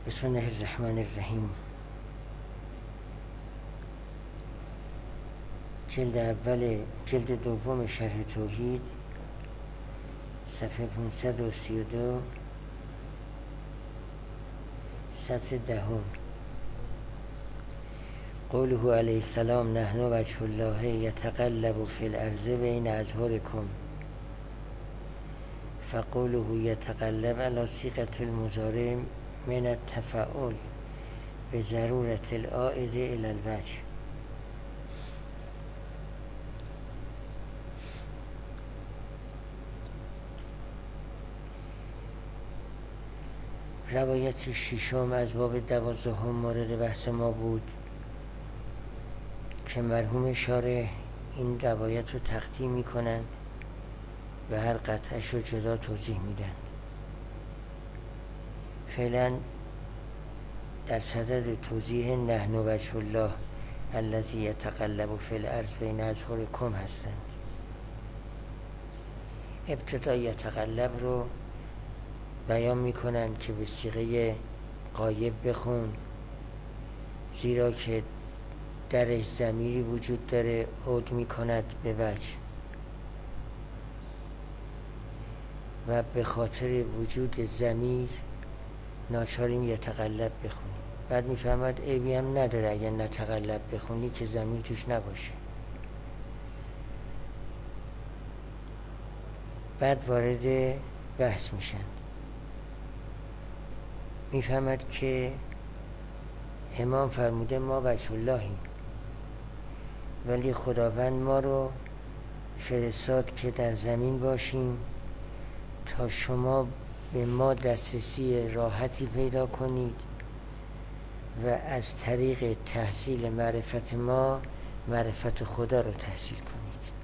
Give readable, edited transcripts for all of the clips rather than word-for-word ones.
بسم الله الرحمن الرحیم. جلد دوم شرح توحید، صفحه 532، سطر 10. قوله علیه السلام نحن وجه الله یتقلب فی الارض بین اظهرکم. فقوله یتقلب علی صیغة المضارع من التفاعل بضرورة العائد الی الوجه. روایت ششم از باب 12 مورد بحث ما بود که مرحوم شارح این روایت رو تقدیم می کنند و هر قطعش رو جدا توضیح میدن. فعلا در صدد توضیح نحن وجه الله الذی یتقلب فی الارض بین اظهرکم هستند. ابتدا یتقلب رو بیان میکنند که به صیغه غایب بخون، زیرا که درش ضمیری وجود داره عود میکند به وجه و به خاطر وجود ضمیر ناچاریم یتقلب بخونیم. بعد میفهمد عیبی هم نداره اگر نتقلب بخونی که ضمیر توش نباشه. بعد وارد بحث میشن، میفهمد که امام فرموده ما وجه اللهیم، ولی خداوند ما رو فرستاد که در زمین باشیم تا شما به ما دسترسی راحتی پیدا کنید و از طریق تحصیل معرفت ما معرفت خدا رو تحصیل کنید.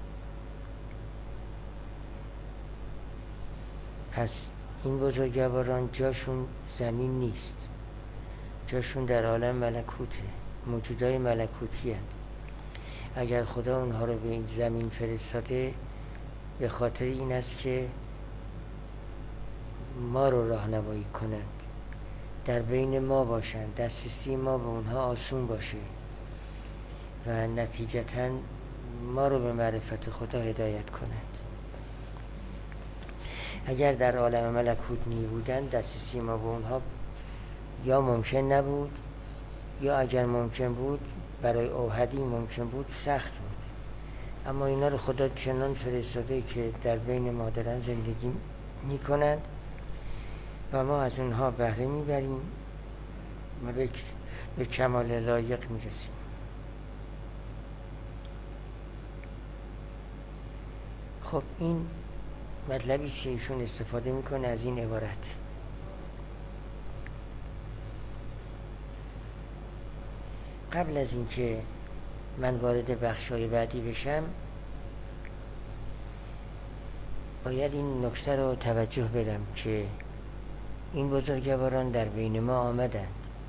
پس این بزرگواران جاشون زمین نیست، جاشون در عالم ملکوته، موجودای ملکوتی هست. اگر خدا اونها رو به این زمین فرستاده به خاطر این است که ما رو راهنمایی کنند، در بین ما باشند، دسترسی ما به اونها آسون باشه و نتیجتاً ما رو به معرفت خدا هدایت کنند. اگر در عالم ملکوت می بودند دسترسی ما به اونها یا ممکن نبود، یا اگر ممکن بود برای اوحدی ممکن بود سخت بود. اما اینا رو خدا چنان فرستاده که در بین ما دارن زندگی می کنند و ما از اونها بهره می بریم و به کمال لایق می رسیم. خب این مطلبی که ایشون استفاده میکنه از این عبارت. قبل از اینکه من وارد بخشای بعدی بشم باید این نکته رو توجه بدم که این بزرگواران در بین ما آمدند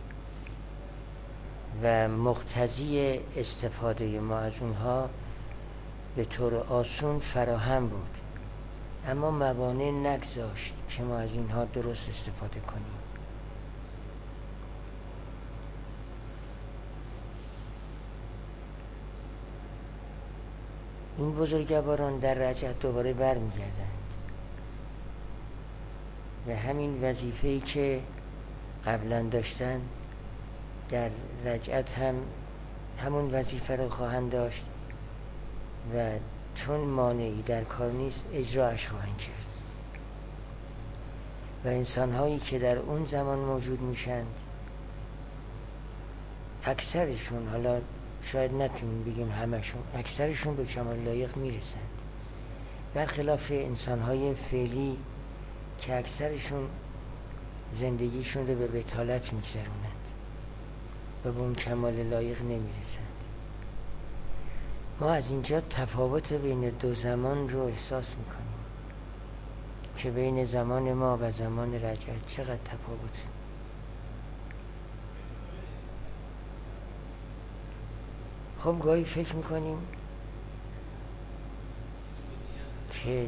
و مقتضی استفاده ما از اونها به طور آسون فراهم بود، اما موانع نگذاشت که ما از اینها درست استفاده کنیم. این بزرگواران در رجعت دوباره برمیگردند و همین وظیفه‌ای که قبلا داشتن در رجعت هم همون وظیفه رو خواهند داشت و چون مانعی در کار نیست اجراش خواهند کرد. و انسان‌هایی که در اون زمان موجود میشند اکثرشون، حالا شاید نتونیم بگیم همشون، اکثرشون به کمال لایق میرسند، برخلاف انسان‌های فعلی که اکثرشون زندگیشون رو به بطالت میگذرونند و به اون کمال لایق نمیرسند. ما از اینجا تفاوت بین دو زمان رو احساس میکنیم که بین زمان ما و زمان رجعت چقدر تفاوت. خب گاهی فکر میکنیم که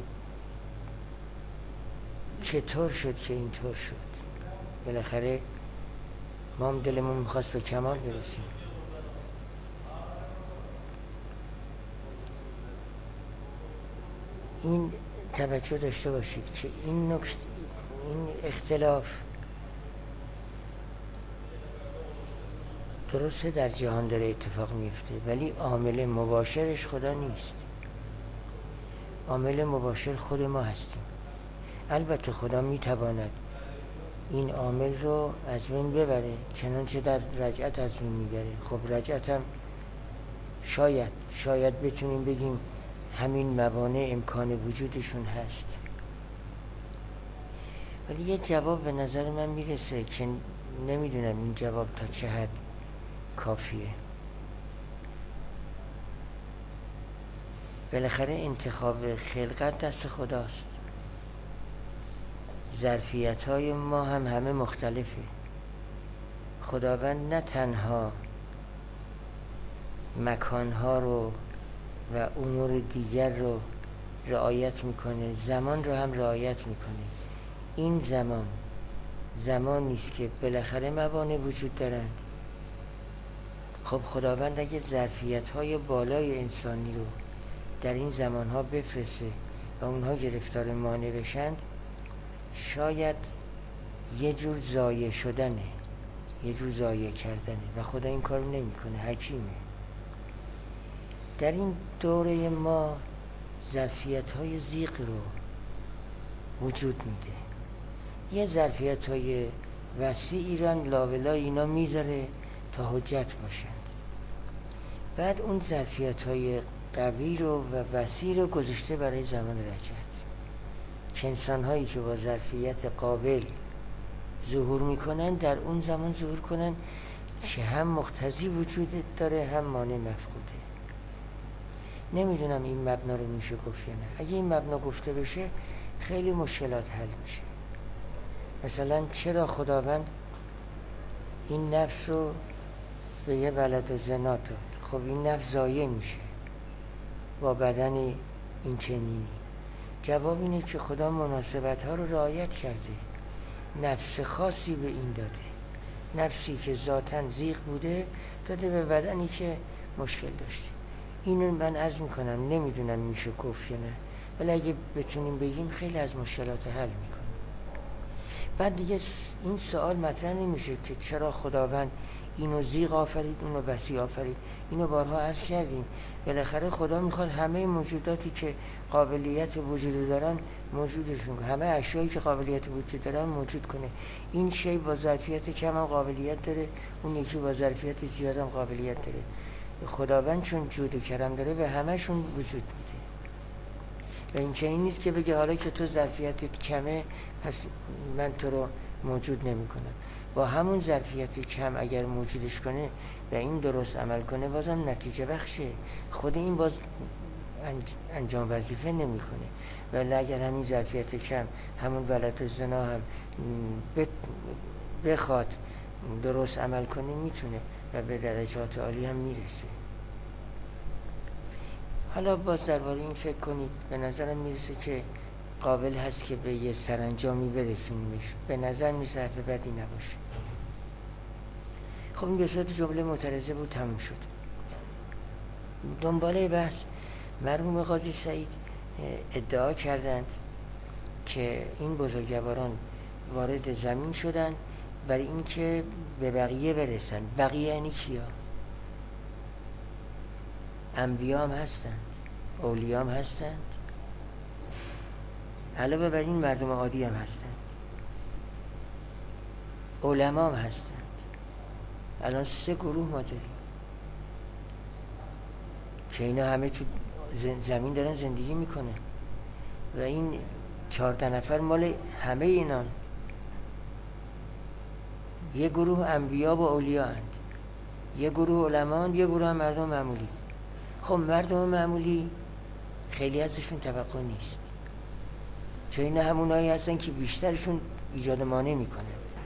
چطور شد که اینطور شد. بالاخره ما هم دلمون میخواست به کمال برسیم. این توجه داشته باشید که این نکته، این اختلاف درسته در جهان داره اتفاق میفته، ولی عامل مباشرش خدا نیست. عامل مباشر خود ما هستیم. البته خدا میتواند این عامل رو از بین ببره، چنانچه در رجعت از بین میبره. خب رجعت هم شاید بتونیم بگیم همین موانع امکان وجودشون هست. ولی یه جواب به نظر من میرسه که نمیدونم این جواب تا چه حد کافیه. بالاخره انتخاب خلقت دست خداست. ظرفیت‌های ما هم همه مختلفه. خداوند نه تنها مکانها رو و امور دیگر رو رعایت میکنه، زمان رو هم رعایت میکنه. این زمانی است که بالاخره موانع وجود دارند. خب خداوند اگه ظرفیت‌های بالای انسانی رو در این زمانها بفرسته و اونها گرفتار مانع بشند، شاید یه جور ضایع شدنه، یه جور ضایع کردنه و خدا این کارو نمیکنه، حکیمه. در این دوره ما ظرفیت‌های زیغ رو وجود میده. یه ظرفیت‌های وسیعی رو لابلای اینا میذاره تا حجت باشند. بعد اون ظرفیت‌های قوی رو و وسیع رو گذاشته برای زمان رجعت، که انسان‌هایی که با ظرفیت قابل ظهور میکنن در اون زمان ظهور کنن که هم مقتضی وجود داره هم مانع مفقوده. نمیدونم این مبنا رو میشه گفت یا نه. اگه این مبنا گفته بشه خیلی مشکلات حل میشه. مثلا چرا خداوند این نفس رو به یه ولد و زنا داد؟ خب این نفس ضایع میشه با بدن این چنینی. جواب اینه که خدا مناسبت ها رو رعایت کرده، نفس خاصی به این داده، نفسی که ذاتاً زیغ بوده داده به بدنی که مشکل داشته. اینو من عرض میکنم، نمیدونم میشه گفت یا نه، ولی اگه بتونیم بگیم خیلی از مشکلات حل میکنه. بعد دیگه این سوال مطرح نمیشه که چرا خداوند اینو زیغ آفرید اونو وسیع آفرید. اینو بارها عرض کردیم. بالاخره خدا میخواد همه موجوداتی که قابلیت وجود دارن موجودشون، همه اشیایی که قابلیت وجود دارن موجود کنه. این شی با ظرفیت کم هم قابلیت داره، اون یکی با ظرفیت زیاد هم قابلیت داره. خداوند چون جود و کرم داره به همه‌شون وجود میده و این چنین نیست که بگه حالا که تو ظرفیتت کمه پس من تو رو موجود نمی کنم. با همون ظرفیت کم اگر موجودش کنه و این درست عمل کنه بازم نتیجه بخشه. خود این باز انجام وظیفه نمی کنه. ولی اگر همین ظرفیت کم همون ولد و زنا هم بخواد درست عمل کنه میتونه و به درجات عالی هم میرسه. حالا باز درباره این فکر کنید. به نظرم میرسه که قابل هست که به یه سرانجامی برسونیمش. به نظر میرسه حرف بدی نباشه. خب این به صورت جمله معترضه بود، تموم شد. دنباله بحث مرحوم قاضی سعید ادعا کردند که این بزرگواران وارد زمین شدند برای اینکه به بقیه برسن. بقیه یعنی کیا؟ انبیا هم هستند، اولیاء هم هستند، علاوه بر این مردم عادی هم هستند، علما هم هستند. الان 3 گروه ما داریم که اینا همه تو زمین دارن زندگی میکنن و این 14 نفر مال همه اینان. یه گروه انبیا و اولیاء هستند، یه گروه علما هستند، یه گروه هم مردم معمولی. خب مردم معمولی خیلی ازشون توقع نیست، چون اینا همونایی هستن که بیشترشون ایجاد مانع میکنن،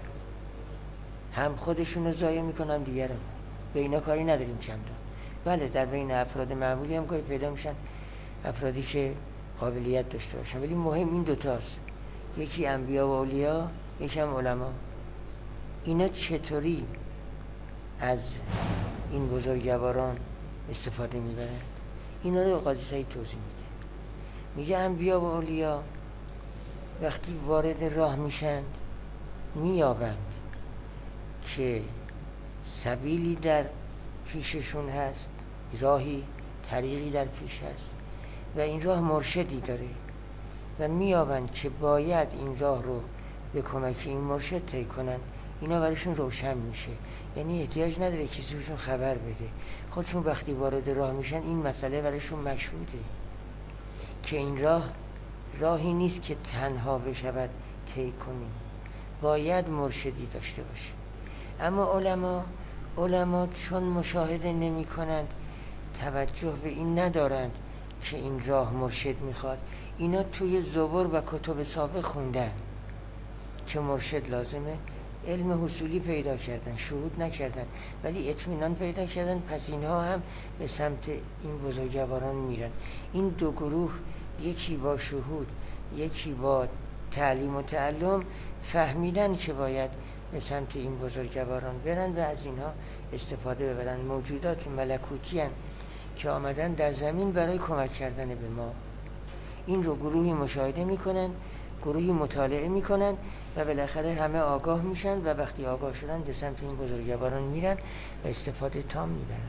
هم خودشون رو ضایع میکنن دیگران. به اینا کاری نداریم چندان. بله در بین افراد معمولی هم گاهی پیدا میشن افرادی که قابلیت داشته باشن، ولی مهم این دوتاست، یکی انبیا و اولیاء، یکی هم علما. اینا چطوری از این بزرگواران استفاده میبرن؟ اینا رو قاضی سعید توضیح میده. میگه انبیا و اولیا وقتی وارد راه میشند مییابند که سبیلی در پیششون هست، راهی، طریقی در پیش هست و این راه مرشدی داره و مییابند که باید این راه رو به کمک این مرشد طی کنن. اینا براشون روشن میشه، یعنی احتیاج نداره کسی بهشون خبر بده، خودشون وقتی وارد راه میشن این مسئله براشون مشهوده که این راه راهی نیست که تنها بشود طی کنیم، باید مرشدی داشته باشه. اما علما چون مشاهده نمی کنند، توجه به این ندارند که این راه مرشد میخواد. اینا توی زبور و کتب سابق خوندن که مرشد لازمه، علم حصولی پیدا کردن، شهود نکردن ولی اطمینان پیدا کردن، پس اینها هم به سمت این بزرگواران میرن. این دو گروه، یکی با شهود یکی با تعلیم و تعلم، فهمیدن که باید به سمت این بزرگواران برن و از اینها استفاده ببرن. موجودات ملکوتی هن که آمدن در زمین برای کمک کردن به ما. این رو گروهی مشاهده میکنن، گروهی مطالعه میکنن و بالاخره همه آگاه میشن و وقتی آگاه شدن به سمت این بزرگواران میرن و استفاده تام میبرن.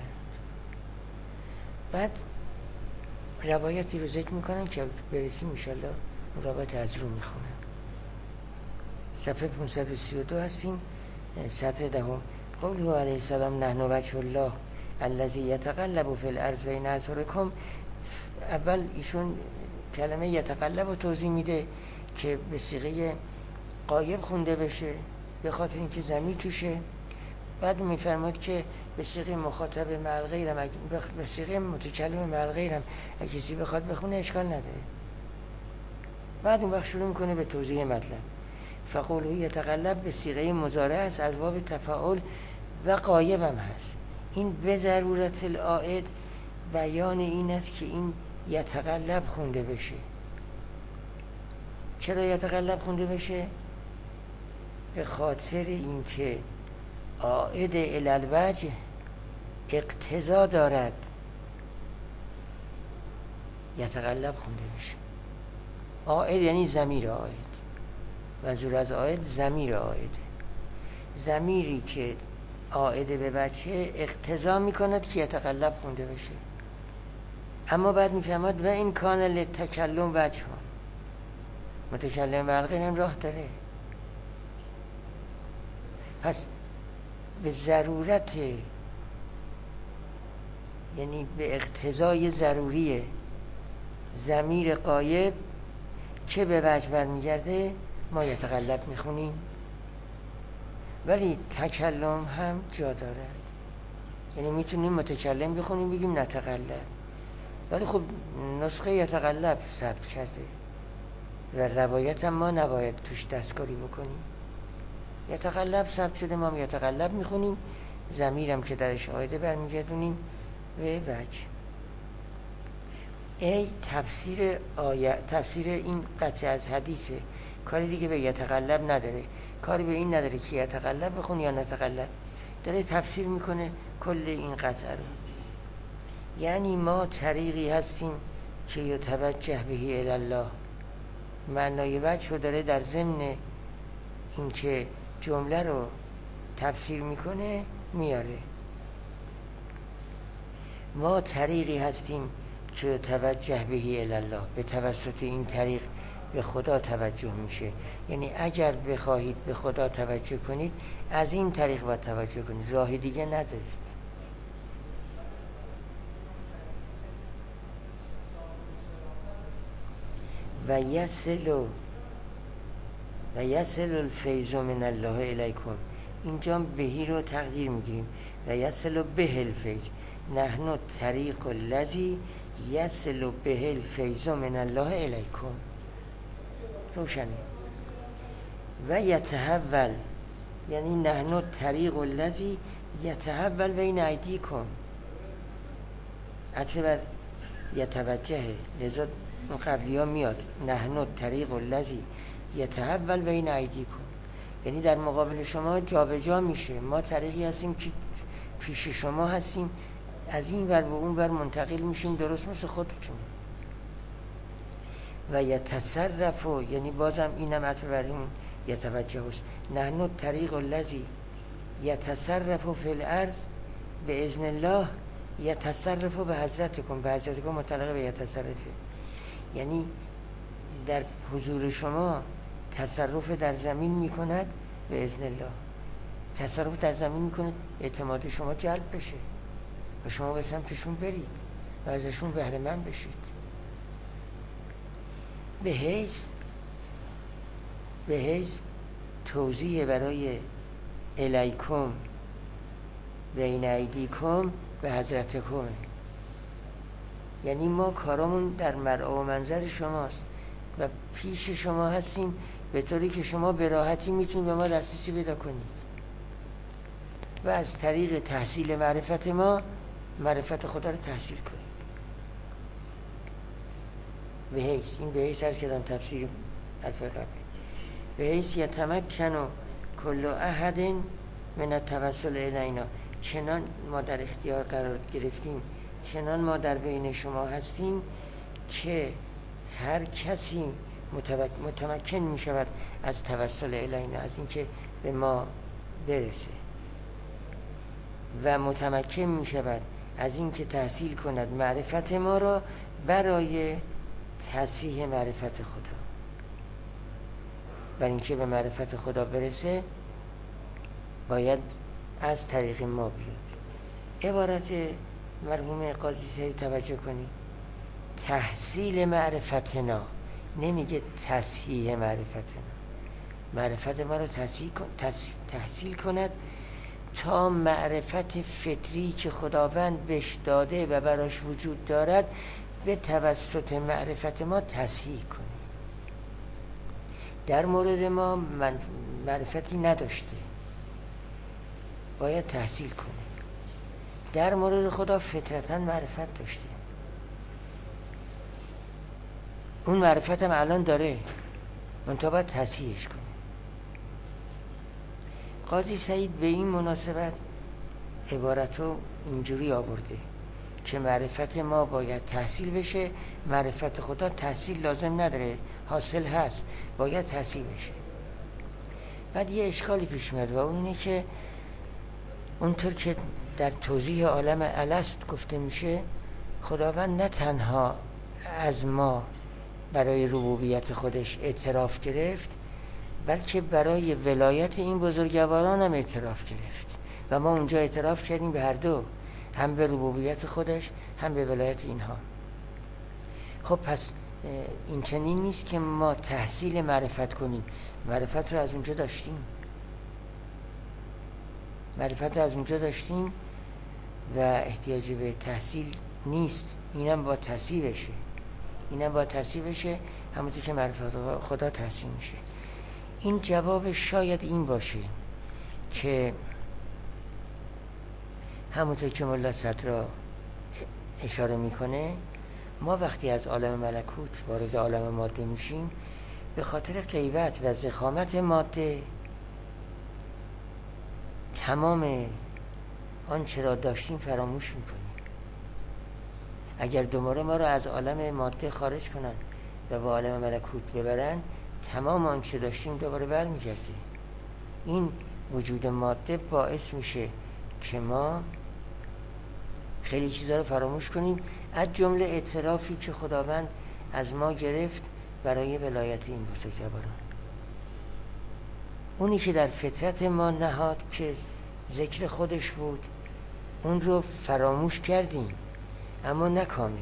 بعد روایتی رو ذکر میکنن که برسیم انشالله اون روایت از رو میخونن. صفحه 532 هستیم، سطر دهم. قوله علیه السلام نحن وجه الله الذی یتقلب فی الارض بین اظهرکم. اول ایشون کلمه یتقلب رو توضیح میده که به صیغه غایب خونده بشه به خاطر اینکه ضمیر توشه. بعد میفرماد که به صیغه مخاطب مع الغیرم، به صیغه متکلم مع الغیرم اگه کسی بخواد بخونه اشکال نداره. بعد اون وقت شروع میکنه به توضیح مطلب. فقوله یتقلب به صیغه مضارع است، از باب تفاعل و غایب هم هست. این به ضرورت العائد بیان این است که این یتقلب خونده بشه. چرا یتقلب خونده بشه؟ به خاطر اینکه عائد الی الوجه اقتضا دارد یتقلب خونده بشه. عائد یعنی ضمیر عائد، منظور از عائد ضمیر عائده. ضمیری که عائد به وجه اقتضا میکند که یتقلب خونده بشه. اما بعد میفهمد و این کان للتکلم وجه، متکلم و الغیر هم راه داره. پس به ضرورت، یعنی به اقتضای ضروری ضمیر غایب که به وجه برمیگرده ما یتقلب میخونیم. ولی تکلم هم جا داره، یعنی میتونیم متکلم بخونیم بگیم نتقلب، ولی خب نسخه یتقلب ثبت کرده و روایت هم ما نباید توش دستکاری بکنیم. یتقلب ثبت شده، ما یتقلب میخونیم، ضمیرم که درش عایده برمیگردونیم به وجه. ای تفسیر آیه، تفسیر این قطعه از حدیثه، کاری دیگه به یتقلب نداره، کاری به این نداره که یتقلب بخون یا نتقلب، داره تفسیر میکنه کل این قطعه رو. یعنی ما طریقی هستیم که یتوجه بهی الی الله، معنای وجه رو داره در ضمن این که جمله رو تفسیر میکنه میاره. ما طریقی هستیم که توجه بهی الی الله، به توسط این طریق به خدا توجه میشه. یعنی اگر بخواهید به خدا توجه کنید از این طریق باید توجه کنید، راه دیگه ندارید. و یصل الفیض من الله الیکم، اینجا بهی رو تقدیر میگیریم و یصل به الفیض، نحن طریق الذی یصل به الفیض من الله الیکم. روشنه. و یتحول یعنی نحن طریق الذی یتحول بین ایدیکم، عطف بر یتوجهه، لذا اون قبلی ها میاد نحن طریق الذی یتحول بین ایدیکم، یعنی در مقابل شما جابجا میشه. ما طریقی هستیم که پیش شما هستیم، از این ور به اون ور منتقل میشیم، درست مثل خودتون. و یتصرف، یعنی بازم اینم عطف بر این یتوجه است، نحن الطریق الذی یتصرف فی الارض به اذن الله یتصرف به حضرتکم. به حضرتکم مطلقه به یتصرفه، یعنی در حضور شما تصرف در زمین میکند به اذن الله. تصرف در زمین میکند اعتماد شما جلب بشه و شما به سمتشون برید و ازشون بهره مند بشید. به حیث توضیح برای الیکم بین ایدیکم به حضرتکم، یعنی ما کارامون در مرعا و منظر شماست و پیش شما هستیم، به طوری که شما به راحتی میتونید به ما دسترسی پیدا کنید و از طریق تحصیل معرفت ما معرفت خدا رو تحصیل کنید. به حیث، این به حیث هست که دارم تفسیر حرف قبل، به حیث یتمکن کل احد من التوسل الینا، چنان ما در اختیار قرار گرفتیم، چنان ما در بین شما هستیم که هر کسی متمکن می شود از توسل الینا، از اینکه به ما برسه و متمکن می شود از اینکه تحصیل کند معرفت ما را برای تصحیح معرفت خدا. برای اینکه به معرفت خدا برسه باید از طریق ما بیاد. عبارت مرحوم قاضی سعید توجه کنید، تحصیل معرفتنا، نمیگه تصحیح معرفتنا. معرفت ما رو تحصیل کند تا معرفت فطری که خداوند بهش داده و براش وجود دارد به توسط معرفت ما تصحیح کنه. در مورد ما معرفتی نداشته، باید تحصیل کنه. در مورد خدا فطرتاً معرفت داشته، اون معرفت هم الان داره، منتها باید تصحیحش کنه. قاضی سعید به این مناسبت عبارتو اینجوری آورده که معرفت ما باید تحصیل بشه، معرفت خدا تحصیل لازم نداره، حاصل هست، باید تحصیل بشه. بعد یه اشکالی پیش میاد و اون اینه که اونطور که در توضیح عالم الست گفته میشه، خداوند نه تنها از ما برای ربوبیت خودش اعتراف گرفت، بلکه برای ولایت این بزرگواران هم اعتراف گرفت و ما اونجا اعتراف کردیم به هر دو، هم به ربوبیت خودش هم به ولایت اینها. خب پس این چنین نیست که ما تحصیل معرفت کنیم، معرفت رو از اونجا داشتیم، معرفت رو از اونجا داشتیم و احتیاجی به تحصیل نیست. اینم با تحصیل بشه، اینم با تحصیل بشه، همونطور که معرفت خدا تحصیل میشه. این جواب شاید این باشه که همونطور که مولا صدرا اشاره میکنه، ما وقتی از عالم ملکوت وارد عالم ماده میشیم، به خاطر غیبت و ضخامت ماده تمام آنچه را داشتیم فراموش میکنیم. اگر دوباره ما را از عالم ماده خارج کنن و به عالم ملکوت ببرن، تمام آنچه داشتیم دوباره برمیگرده. این وجود ماده باعث میشه که ما خیلی چیزا رو فراموش کنیم، از جمله اعترافی که خداوند از ما گرفت برای ولایت این بزرگواران. اونی که در فطرت ما نهاد که ذکر خودش بود، اون رو فراموش کردیم، اما نه کامل.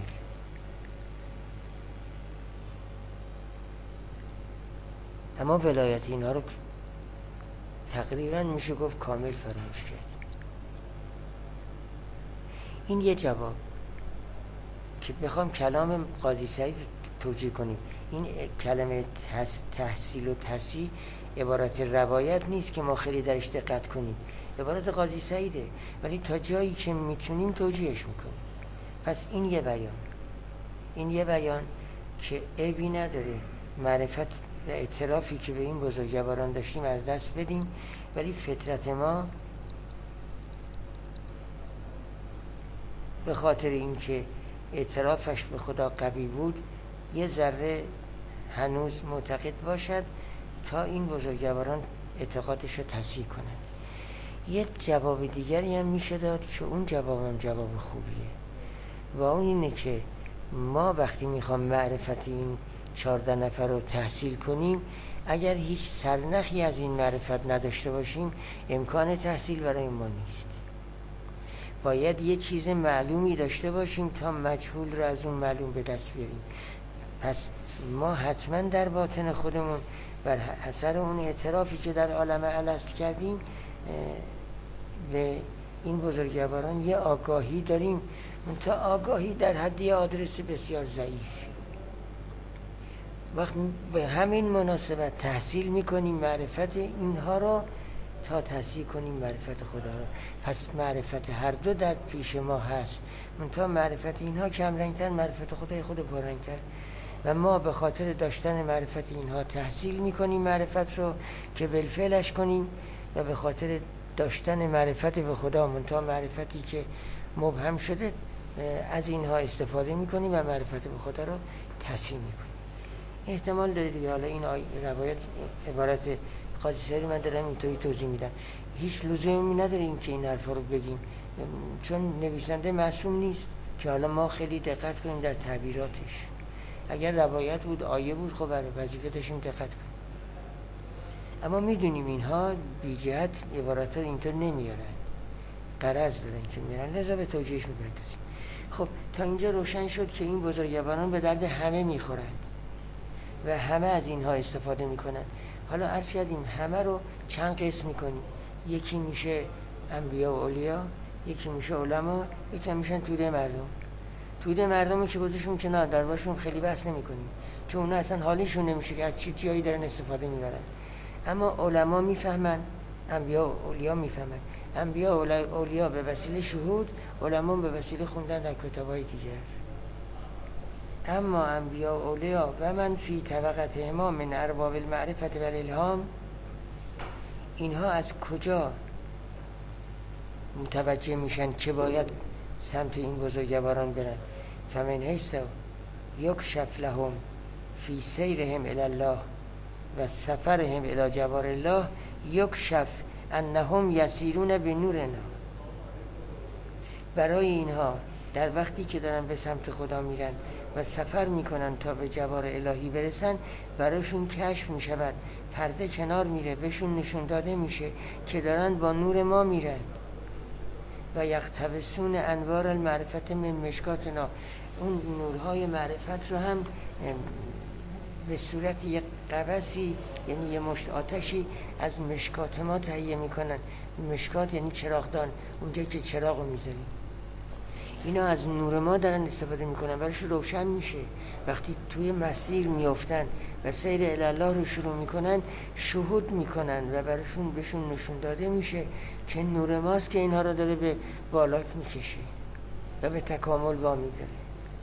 اما ولایت اینها رو تقریبا میشه گفت کامل فراموش کرد. این یه جواب که بخوام کلام قاضی سعید توجیه کنیم. این کلمه تحصیل و تصحیح عبارت روایت نیست که ما خیلی درش دقت کنیم، عبارت قاضی سعیده، ولی تا جایی که میتونیم توجیهش میکنیم. پس این یه بیان که عیبی نداره، معرفت و اعترافی که به این بزرگواران داشتیم از دست بدیم، ولی فطرت ما به خاطر اینکه اعترافش به خدا قوی بود یه ذره هنوز معتقد باشد تا این بزرگواران اعتقادش رو تصحیح کنند. یه جواب دیگری هم میشه داد که اون جواب هم جواب خوبیه و اون اینه که ما وقتی میخوام معرفت این 14 نفر رو تحصیل کنیم، اگر هیچ سرنخی از این معرفت نداشته باشیم امکان تحصیل برای ما نیست. باید یه چیز معلومی داشته باشیم تا مجهول رو از اون معلوم به دست بیاریم. پس ما حتما در باطن خودمون بر اثر اون اعترافی که در عالم الست کردیم به این بزرگواران یه آگاهی داریم، منتها آگاهی در حدی آدرس بسیار ضعیف. وقت به همین مناسبت تحصیل میکنیم معرفت اینها رو تا تحصیل کنیم معرفت خدا رو. پس معرفت هر دو در پیش ما هست، منتها معرفت اینها کمرنگتر، معرفت خدای خود پررنگتر، و ما به خاطر داشتن معرفت اینها تحصیل میکنیم معرفت رو که بالفعلش کنیم، و به خاطر داشتن معرفت به خدا منتها معرفتی که مبهم شده از اینها استفاده میکنیم و معرفت به خدا رو تحصیل میکنیم. احتمال داره دیگه. حالا این روایت عبارت قاضی سری من دارم اینطوری توضیح میدم، هیچ لزومی نداره این که این حرفا رو بگیم، چون نویسنده معصوم نیست که حالا ما خیلی دقت کنیم در تعبیراتش. اگر روایت بود، آیه بود، خب بله وظیفه داشتیم دقت کنیم، اما میدونیم اینها بی جهت عبارات رو اینطور نمیارن، غرض دارن که میارن، لذا به توجیهش میپردازیم. خب تا اینجا روشن شد که این بزرگواران به درد همه میخورند و همه از اینها استفاده میکنن. حالا عرض کردیم همه رو چند قسم میکنیم، یکی میشه انبیا و اولیا، یکی میشه علما، یکی میشن توده مردم. توده مردم که گذاشتیم کنار، دربارشون خیلی بحث نمیکنیم چون اونا اصلا حالیشون نمیشه که از چی جایی دارن استفاده میبرن. اما علما میفهمن، انبیا و اولیا میفهمن. انبیا و اولیا به وسیله شهود، علما به وسیله خوندن در کتابای دیگر. اما انبیا و اولیا و من فی طبقه ما من ارباب المعرفت و الالهام، اینها از کجا متوجه میشن که باید سمت این بزرگواران برن؟ فمن حیث یکشف لهم فی سیرهم الی الله و سفرهم الی جوار الله یکشف انهم یسیرون بنورنا. برای اینها در وقتی که دارن به سمت خدا میرن و سفر میکنن تا به جوار الهی برسن، براشون کشف میشود، پرده کنار میره، بهشون نشون داده میشه که دارن با نور ما میرن. و یقتبسون انوار المعرفت من مشکاتنا، اون نورهای معرفت رو هم به صورت یک قبسی، یعنی یه مشت آتشی از مشکات ما تهیه میکنن. مشکات یعنی چراغدان، اونجا که چراغ رو میذاریم. اینا از نور ما دارن استفاده میکنن، برایشون روشن میشه. وقتی توی مسیر میافتن و سیر الی الله رو شروع میکنن، شهود میکنن و برایشون بهشون نشون داده میشه که نور ماست که اینها رو داره به بالا میکشه و به تکامل وامی داره.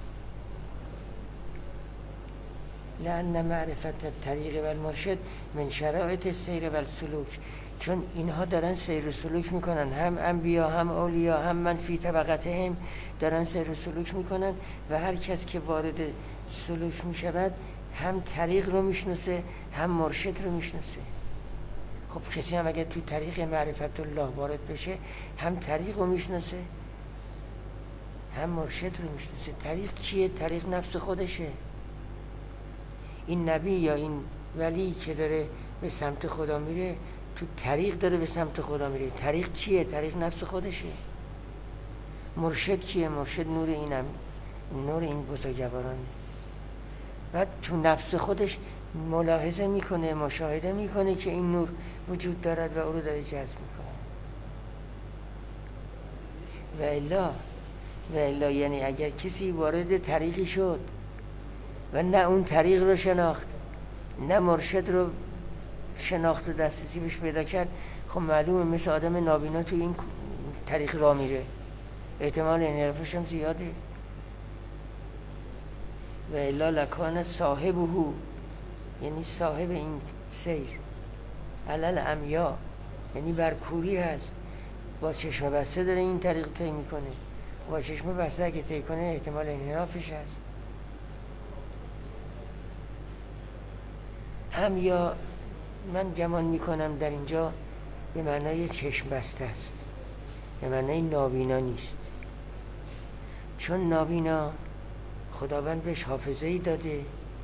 لأن معرفت الطریق و المرشد من شرایط السیر و السلوک، چون اینها دارن سیر و سلوک میکنن، هم انبیا هم اولیا هم من فی طبقتهم دارن سیر و سلوک میکنن، و هر کس که وارد سلوک میشود هم طریق رو میشناسه هم مرشد رو میشناسه. خب کسی هم اگر تو طریق معرفت الله وارد بشه، هم طریق رو میشناسه هم مرشد رو میشناسه. طریق چیه؟ طریق نفس خودشه. این نبی یا این ولی که داره به سمت خدا میره، تو طریق داره به سمت خدا میره. طریق چیه؟ طریق نفس خودشه. مرشد کیه؟ مرشد نور اینم، نور این بزرگوارانه. بعد تو نفس خودش ملاحظه میکنه، مشاهده میکنه که این نور وجود دارد و او رو داره جذب میکنه. و الا یعنی اگر کسی وارد طریقی شد و نه اون طریق رو شناخت، نه مرشد رو شناخت و دسترسی بهش پیدا کرد، خب معلومه مثل آدم نابینا تو این طریق راه میره، احتمال انحرافش هم زیاده. و الا لکان صاحبه یعنی صاحب این سیر، علل عمیا یعنی بر کوری هست، با چشم بسته داره این طریق طی میکنه. با چشم بسته اگه طی کنه احتمال انحرافش هست. عمیا من گمان میکنم در اینجا به معنای چشم بسته است، به معنای نابینا نیست، چون نابینا خداوند بهش حافظه‌ای داده،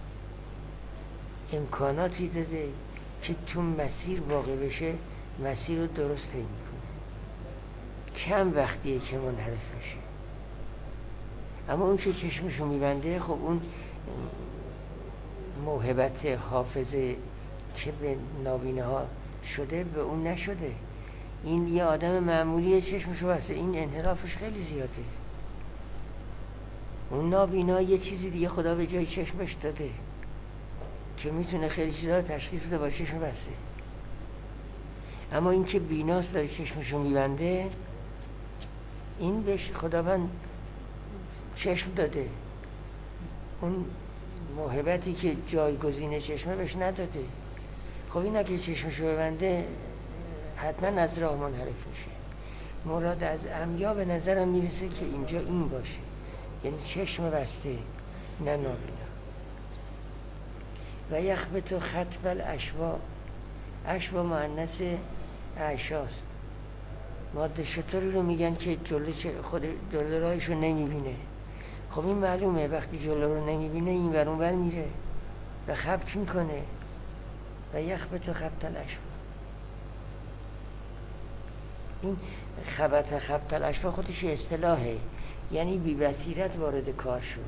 امکاناتی داده که تو مسیر واقع بشه، مسیر رو درست طی میکنه. کم وقتیه که منحرف بشه. اما اون که چشمشو میبنده، خب اون موهبت حافظه که به نابینا ها شده به اون نشده. این یه آدم معمولی چشمشو بسته، این انحرافش خیلی زیاده. اون نابینا یه چیزی دیگه خدا به جای چشمش داده که میتونه خیلی چیزا رو تشخیص بده با چشم بسته. اما این که بیناست داره چشمشو میبنده، این بهش خداوند چشم داده، اون موهبتی که جایگزین چشمه بهش نداده. خب این اگه چشمشو ببنده حتما از راه منحرف میشه. مراد از عمیا به نظرم میرسه که اینجا این باشه، یعنی چشم بسته نه نابینا. و یخبط خطب الاشوا، اشوا مؤنث اعشاست. ماده شطوری رو میگن که جلو راهشو نمیبینه. خب این معلومه وقتی جلو رو نمیبینه این ور اون ور میره و خبط میکنه. و یخبط خبط الاشوا، این خبط الاشوا خودش اصطلاحه، یعنی بی بصیرت وارد کار شد.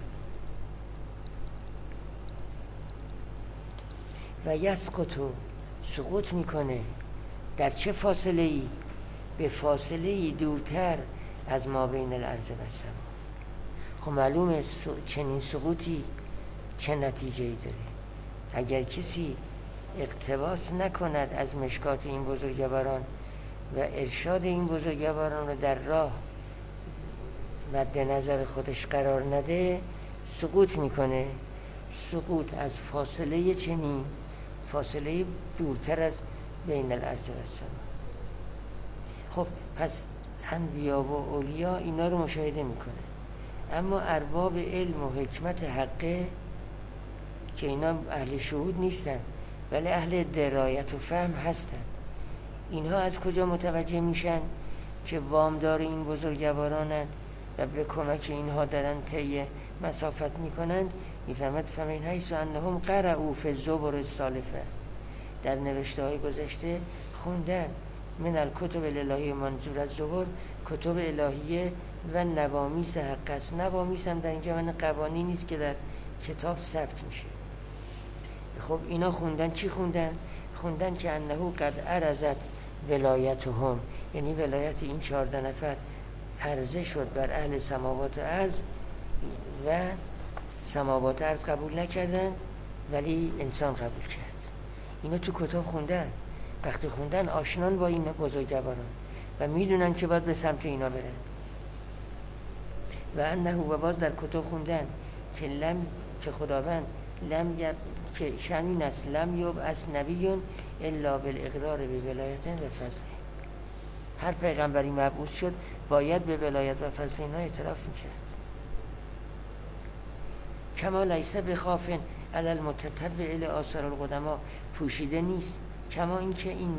و یسقطو، سقوط میکنه. در چه فاصله ای؟ به فاصله ای دورتر از ما بین الارض و السما. خب معلومه چنین سقوطی چه نتیجه‌ای داره. اگر کسی اقتباس نکند از مشکات این بزرگواران و ارشاد این بزرگواران رو در راه مد نظر خودش قرار نده، سقوط میکنه. سقوط از فاصله چنین، فاصله دورتر از بین الارض و السما. خب پس انبیا و اولیا اینا رو مشاهده میکنه، اما ارباب علم و حکمت حقه که اینا اهل شهود نیستن ولی اهل درایت و فهم هستن، اینها از کجا متوجه میشن که وامدار این بزرگوارانند و به کمک اینها دارن طی مسافت میکنند؟ میفهمد فمن حیث انهم قرأوا فی الزبر السالفه، در نوشته های گذشته خوندن من الکتب الالهیه، منظور از زبر کتب الهیه و نوامیس حق است. نوامیس هم در اینجا من قوانین نیست که در کتاب ثبت میشه. خب اینا خوندن، چی خوندن؟ خوندن که انه قد عرضت ولایتهم، یعنی ولایت این 14 نفر عرضه شد بر اهل سماوات و ارض و سماوات و ارض قبول نکردن ولی انسان قبول کرد. اینا تو کتاب خوندن، وقتی خوندن آشنان با این بزرگواران و میدونن که باید به سمت اینا برن. و انه، و باز در کتاب خوندن که خداوند که شنین است لم یبعث نبی الا بالاقرار به ولایت و فضل. هر پیغمبری مبعوث شد باید به ولایت و فضل اینا اعتراف میکرد. کما لیس بخاف علی المتتبع لآثار القدما، پوشیده نیست. کما اینکه این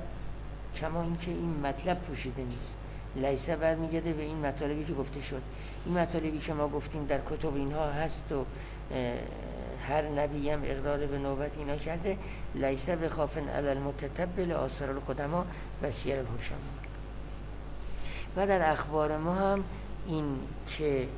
مطلب پوشیده نیست. لیسه برمیگرده به این مطالبی که گفته شد. این مطالبی که ما گفتیم در کتب اینها هست و هر نبی هم اقرار به نوبت اینا کرده. لیسه بخافن علی المتتبع لآثار القدما و سیر الحکما. و در اخبار ما هم این که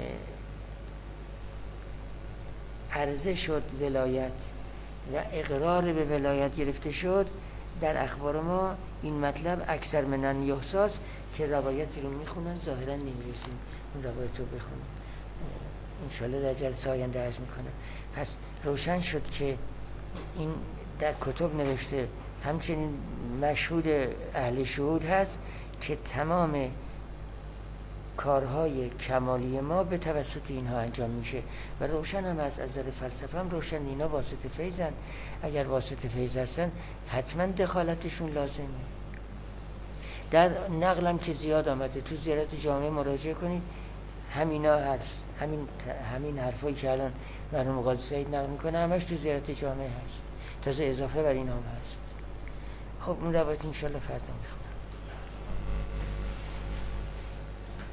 عرضه شد ولایت و اقرار به ولایت گرفته شد، در اخبار ما این مطلب اکثر منن یحساس که روایتی رو میخونن ظاهرا نمیرسیم اون روایت رو بخونیم، انشالله در جلسه آینده عرض میکنم. پس روشن شد که این در کتب نوشته، همچنین مشهود اهل شهود هست که تمام کارهای کمالی ما به توسط اینها انجام میشه و روشن هم از نظر فلسفه هم روشن اینا واسطه فیضن. اگر واسطه فیض هستن حتما دخالتشون لازمه. در نقلم که زیاد آمده تو زیارت جامعه مراجعه کنید، همینا هست، همین حرفایی که الان مرحوم قاضی سعید نقل میکنه همش تو زیارت جامعه هست، تازه اضافه بر این هم هست. خب اون روایت انشالله فردا میخونم.